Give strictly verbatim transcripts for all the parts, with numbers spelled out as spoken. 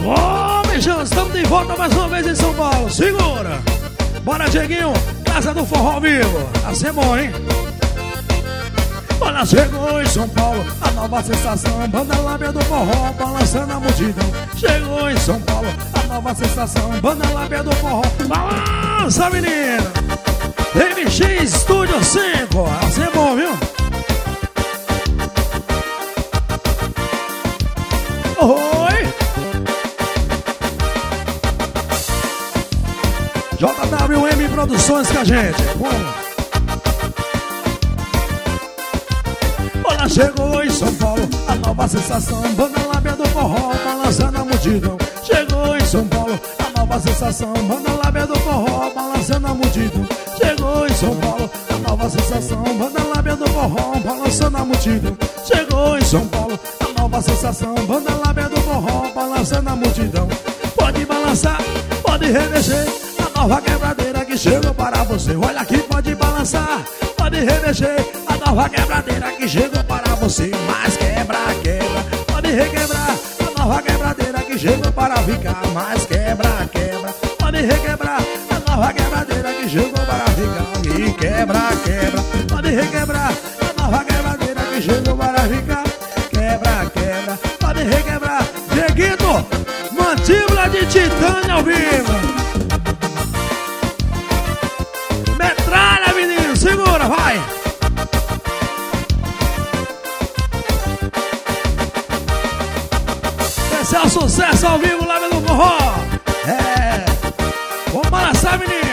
Ô, beijão, estamos de volta mais uma vez em São Paulo. Segura. Bora, Dieguinho, Casa do Forró ao vivo. Assim é bom, hein? Olha, chegou em São Paulo a nova sensação, banda Lábia do Forró balançando a multidão. Chegou em São Paulo a nova sensação, banda Lábia do Forró. Balança, menina! M X Studio cinco, assim é bom, viu? Oi! J W M Produções com a gente. Bom. Olha, chegou em São Paulo a nova sensação, banda Lábia do Forró balançando a multidão. Chegou em São Paulo a nova sensação, banda Lábia do Forró balançando a multidão. Chegou em São Paulo a nova sensação, banda Lábia do Forró balançando a multidão. Chegou em São Paulo a nova sensação, banda Lábia do Forró balançando a multidão. Pode balançar, pode remexer, a nova quebradeira que chegou para você. Olha aqui, pode balançar, pode remexer, a nova quebradeira que chegou para você. Mais quebra, quebra, pode requebrar, a nova quebradeira que chegou para ficar. Mais quebra, quebra, pode requebrar, a nova quebradeira que chegou para ficar. E quebra, quebra, pode requebrar, a nova quebradeira que chegou para ficar. Quebra, quebra, pode requebrar. Dieguito, mandíbula de titânio ao vivo. Metralha, menino, segura, vai. Esse é o sucesso ao vivo lá no Forró. É, vamos balançar, menino.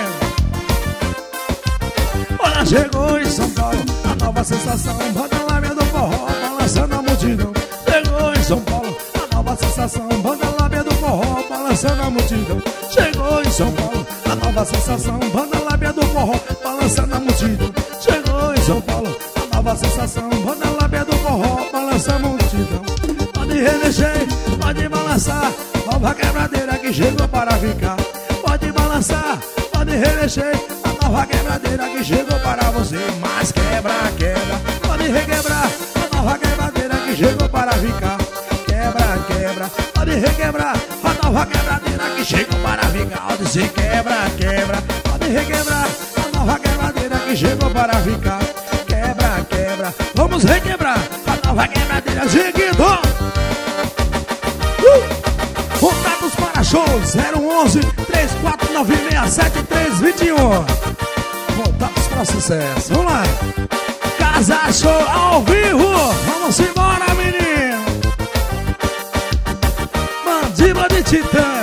Olha, chegou em São Paulo a nova sensação, banda Lábia do Forró balançando a multidão. Chegou em São Paulo a nova sensação, banda Lábia do Forró balançando a multidão. Chegou em São Paulo a nova sensação, banda Lábia do Forró balançando a multidão. Chegou em São Paulo a nova sensação, banda Lábia do Forró balançando a multidão. Pode remexer, pode balançar, nova quebradeira que chegou para ficar. Pode balançar, pode remexer, a nova quebradeira que chegou para você. Mais quebra, quebra, pode requebrar, a nova quebradeira que chegou para ficar. Quebra, quebra, pode requebrar, a nova quebradeira que chegou para ficar. Pode ser quebra, quebra, pode requebrar, a nova quebradeira que chegou para ficar. Quebra, quebra, vamos requebrar a nova quebradeira seguindo. Uh! Contatos para shows zero onze, três quatro nove seis sete três dois um. Contatos para sucesso, vamos lá. Casa Show ao vivo, vamos embora, menino. Mandíbula de titã.